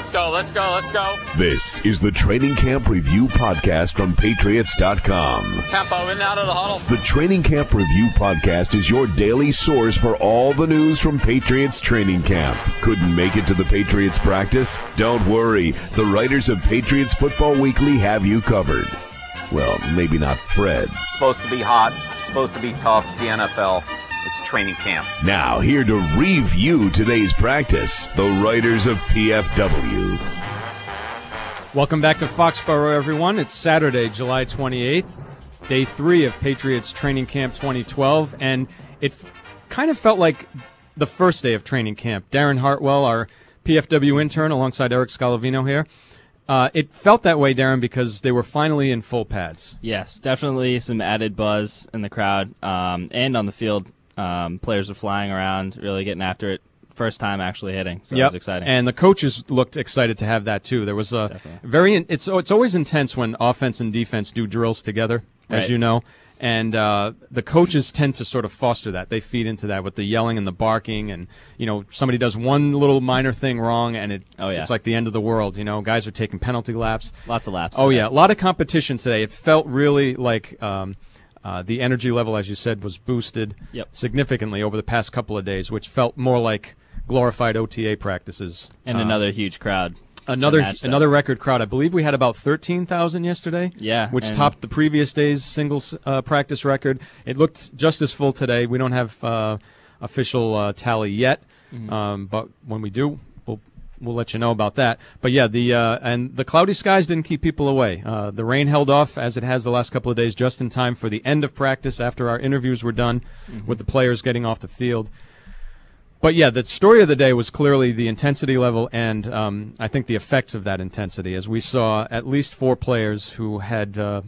Let's go, let's go, let's go. This is the Training Camp Review Podcast from Patriots.com. Tempo in and out of the huddle. The Training Camp Review Podcast is your daily source for all the news from Patriots training camp. Couldn't make it to the Patriots practice? Don't worry. The writers of Patriots Football Weekly have you covered. Well, maybe not Fred. It's supposed to be hot. It's supposed to be tough. It's the NFL. It's training camp. Now, here to review today's practice, the writers of PFW. Welcome back to Foxborough, everyone. It's Saturday, July 28th, day 3 of Patriots Training Camp 2012, and it kind of felt like the first day of training camp. Darren Hartwell, our PFW intern, alongside Eric Scalavino here. It felt that way, Darren, because they were finally in full pads. Yes, definitely some added buzz in the crowd and on the field. Players are flying around, really getting after it. First time actually hitting, so it was exciting. And the coaches looked excited to have that too. There was a it's always intense when offense and defense do drills together, as you know. And the coaches tend to sort of foster that. They feed into that with the yelling and the barking, and somebody does one little minor thing wrong, and it's like the end of the world. Guys are taking penalty laps. Lots of laps. Oh yeah, a lot of competition today. It felt really like the energy level, as you said, was boosted significantly over the past couple of days, which felt more like glorified OTA practices. And another huge crowd. Another record crowd. I believe we had about 13,000 yesterday. Yeah. Which topped the previous day's singles practice record. It looked just as full today. We don't have official tally yet, but when we do, we'll let you know about that. But yeah, the cloudy skies didn't keep people away. The rain held off, as it has the last couple of days, just in time for the end of practice after our interviews were done with the players getting off the field. But yeah, the story of the day was clearly the intensity level and I think the effects of that intensity, as we saw at least 4 players who had to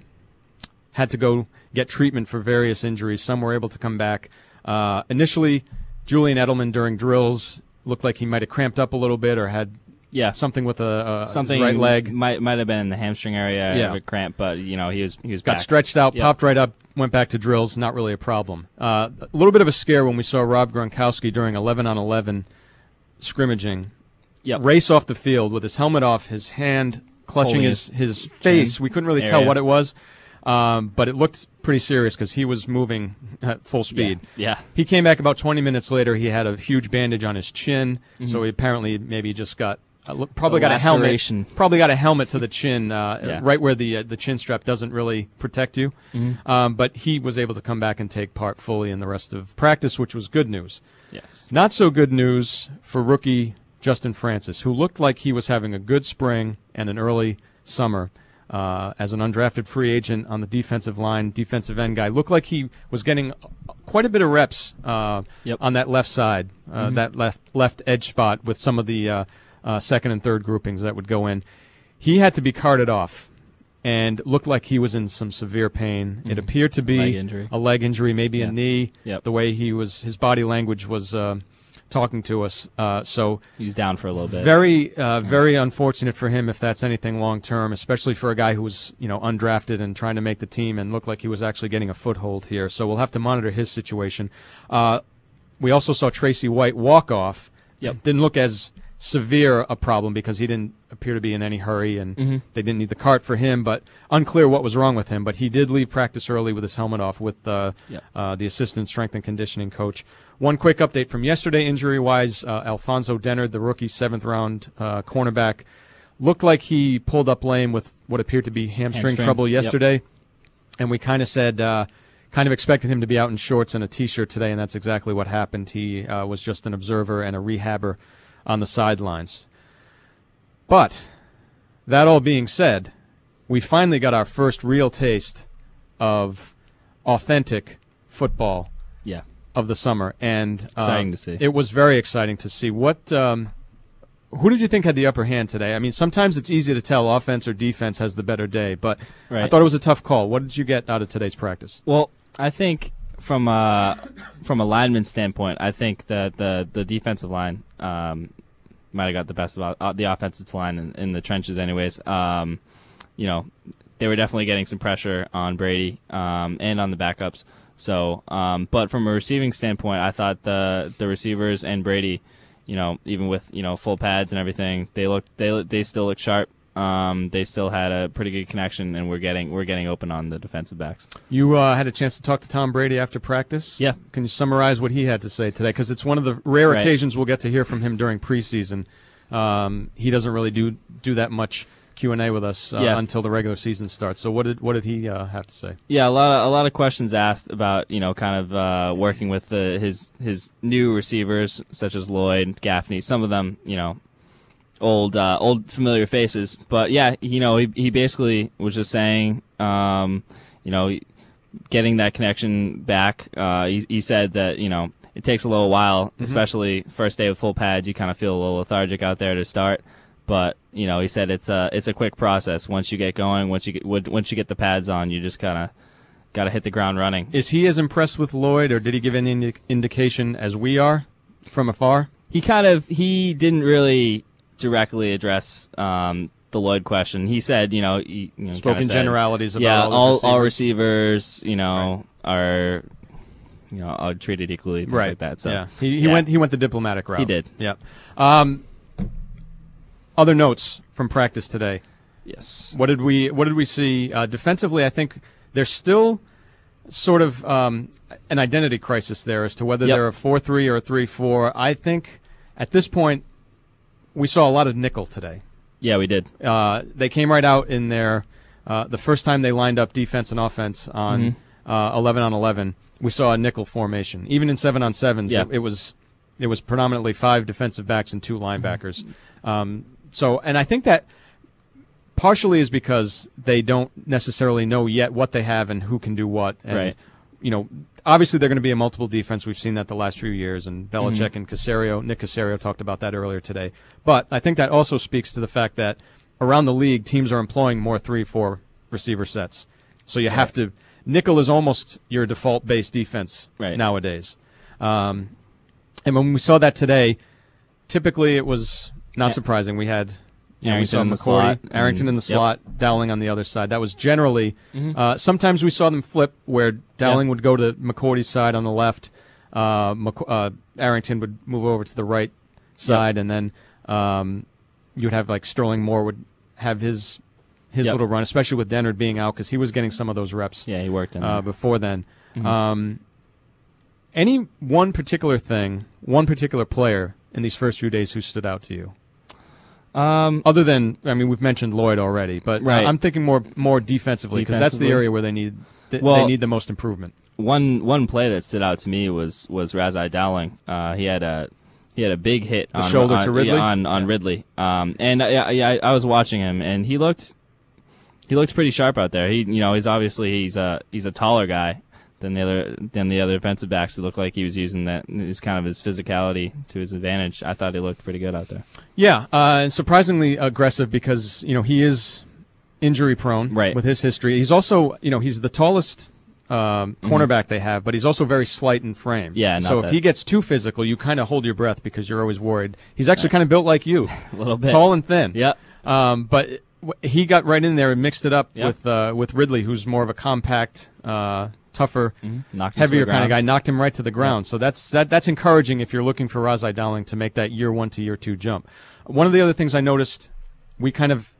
go get treatment for various injuries. Some were able to come back. Initially, Julian Edelman during drills looked like he might have cramped up a little bit or had something with his right leg. Might have been in the hamstring area of a cramp, but he was got back. Stretched out, popped right up, went back to drills. Not really a problem. A little bit of a scare when we saw Rob Gronkowski during 11-on-11 scrimmaging race off the field with his helmet off, his hand clutching his face. We couldn't really tell what it was. But it looked pretty serious because he was moving at full speed. Yeah. He came back about 20 minutes later. He had a huge bandage on his chin, so he apparently maybe just got probably got a helmet. Probably got a helmet to the chin, right where the chin strap doesn't really protect you. But he was able to come back and take part fully in the rest of practice, which was good news. Yes. Not so good news for rookie Justin Francis, who looked like he was having a good spring and an early summer. As an undrafted free agent on the defensive line, defensive end guy, looked like he was getting quite a bit of reps on that left side, that left edge spot with some of the second and third groupings that would go in. He had to be carted off and looked like he was in some severe pain. It appeared to be a leg injury, maybe a knee. The way his body language was talking to us. So he was down for a little bit. Very unfortunate for him if that's anything long term, especially for a guy who was undrafted and trying to make the team and looked like he was actually getting a foothold here. So we'll have to monitor his situation. We also saw Tracy White walk off. Didn't look as severe a problem because he didn't appear to be in any hurry and they didn't need the cart for him, but unclear what was wrong with him. But he did leave practice early with his helmet off with the assistant strength and conditioning coach. One quick update from yesterday injury-wise, Alfonso Dennard, the rookie 7th-round cornerback, looked like he pulled up lame with what appeared to be hamstring trouble yesterday. And we kind of said, kind of expected him to be out in shorts and a T-shirt today, and that's exactly what happened. He was just an observer and a rehabber on the sidelines. But that all being said, we finally got our first real taste of authentic football of the summer, and exciting to see. It was very exciting to see. What who did you think had the upper hand today? I mean, sometimes it's easy to tell offense or defense has the better day, but I thought it was a tough call. What did you get out of today's practice? Well, I think from a lineman standpoint, I think that the defensive line might have got the best of the offensive line in the trenches anyways. They were definitely getting some pressure on Brady and on the backups. So, but from a receiving standpoint, I thought the receivers and Brady, even with full pads and everything, they still look sharp. They still had a pretty good connection, and we're getting open on the defensive backs. You had a chance to talk to Tom Brady after practice? Yeah. Can you summarize what he had to say today? Because it's one of the rare occasions we'll get to hear from him during preseason. He doesn't really do that much Q&A with us until the regular season starts. So what did he have to say? Yeah, a lot of questions asked about kind of working with his new receivers such as Lloyd, Gaffney. Some of them old familiar faces, but he basically was just saying getting that connection back. He said that it takes a little while, especially first day with full pads. You kind of feel a little lethargic out there to start. But he said it's a quick process. Once you get going, once you get the pads on, you just kind of got to hit the ground running. Is he as impressed with Lloyd, or did he give any indication as we are from afar? He didn't really directly address the Lloyd question. He said, spoke in generalities about all receivers, are are treated equally, things like that. So he went the diplomatic route. He did. Yeah. Other notes from practice today. Yes. What did we see defensively? I think there's still sort of an identity crisis there as to whether they're a 4-3 or a 3-4. I think at this point we saw a lot of nickel today. Yeah, we did. They came right out in their the first time they lined up defense and offense on 11 on 11. We saw a nickel formation. Even in 7-on-7s, it was predominantly 5 defensive backs and 2 linebackers. And I think that partially is because they don't necessarily know yet what they have and who can do what. And, obviously they're going to be a multiple defense. We've seen that the last few years, and Belichick and Nick Caserio talked about that earlier today. But I think that also speaks to the fact that around the league, teams are employing more 3-4 receiver sets. So you have to – nickel is almost your default base defense nowadays. And when we saw that today, typically it was – not surprising. We had Arrington in the slot, Arrington in the slot, Dowling on the other side. That was generally sometimes we saw them flip where Dowling would go to McCourty's side on the left. Arrington would move over to the right side, and then you'd have like Sterling Moore would have his little run, especially with Dennard being out because he was getting some of those reps. Yeah, he worked in before then. Any one particular player in these first few days who stood out to you? Other than, we've mentioned Lloyd already, but I'm thinking more defensively because that's the area where they need the most improvement. One play that stood out to me was Razai Dowling. He had a big hit on shoulder to Ridley on Ridley. And I was watching him, and he looked pretty sharp out there. He's a taller guy than the other defensive backs. It looked like he was using that as kind of his physicality to his advantage. I thought he looked pretty good out there. Yeah, and surprisingly aggressive because he is injury prone with his history. He's also he's the tallest cornerback they have, but he's also very slight in frame. Yeah, so if he gets too physical, you kind of hold your breath because you're always worried. He's actually kind of built like you, a little bit tall and thin. Yeah, but he got right in there and mixed it up with Ridley, who's more of a compact, tougher, heavier kind of guy. Knocked him right to the ground. So that's encouraging if you're looking for Razai Dowling to make that year 1 to year 2 jump. One of the other things I noticed, we kind of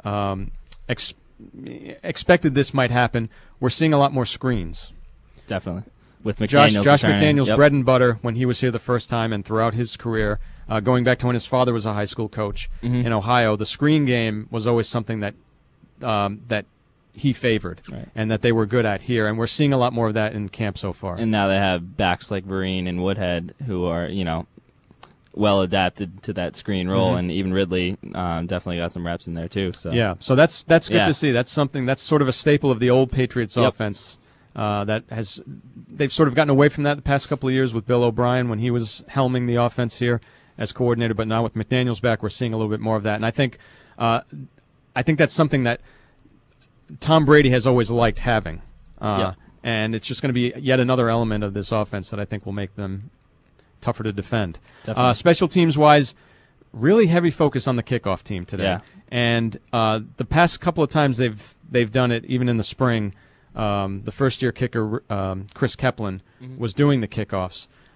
expected this might happen. We're seeing a lot more screens. Definitely. With McDaniels. Josh McDaniels' bread and butter when he was here the first time and throughout his career, going back to when his father was a high school coach in Ohio, the screen game was always something that he favored and that they were good at here. And we're seeing a lot more of that in camp so far. And now they have backs like Vereen and Woodhead who are, well adapted to that screen role, and even Ridley definitely got some reps in there too. So so that's good to see. That's something that's sort of a staple of the old Patriots offense. They've sort of gotten away from that the past couple of years with Bill O'Brien when he was helming the offense here as coordinator. But now with McDaniels back, we're seeing a little bit more of that. And I think that's something that Tom Brady has always liked having. And it's just going to be yet another element of this offense that I think will make them tougher to defend. Special teams wise, really heavy focus on the kickoff team today. Yeah. And the past couple of times they've done it, even in the spring, the first year kicker Chris Keplin was doing the kickoffs.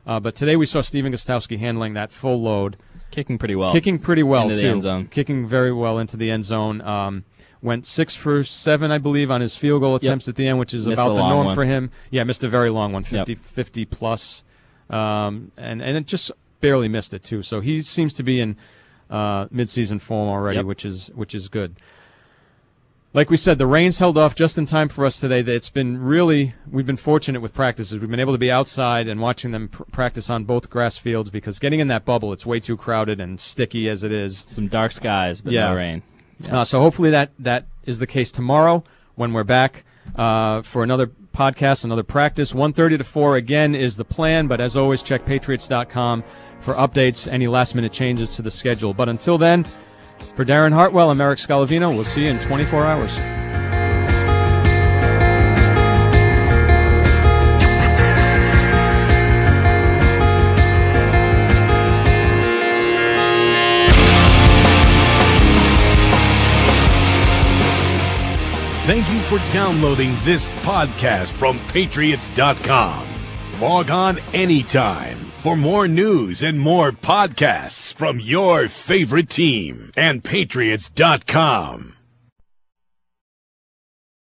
But today we saw Steven Gostkowski handling that full load. Kicking pretty well. Kicking pretty well, into too. the end zone. Kicking very well into the end zone. Went 6 for 7, I believe, on his field goal attempts at the end, which is Missed about the the long norm one. for him. Yeah, missed a very long one, 50 plus. And it just barely missed it, too. So he seems to be in midseason form already, which is good. Like we said, the rain's held off just in time for us today. We've been fortunate with practices. We've been able to be outside and watching them practice on both grass fields because getting in that bubble, it's way too crowded and sticky as it is. Some dark skies, but no rain. Yeah. So hopefully that is the case tomorrow when we're back for another podcast, another practice. 1:30 to 4 again is the plan, but as always, check Patriots.com for updates, any last-minute changes to the schedule. But until then, for Darren Hartwell, I'm Eric Scalavino. We'll see you in 24 hours. Thank you for downloading this podcast from Patriots.com. Log on anytime for more news and more podcasts from your favorite team and Patriots.com.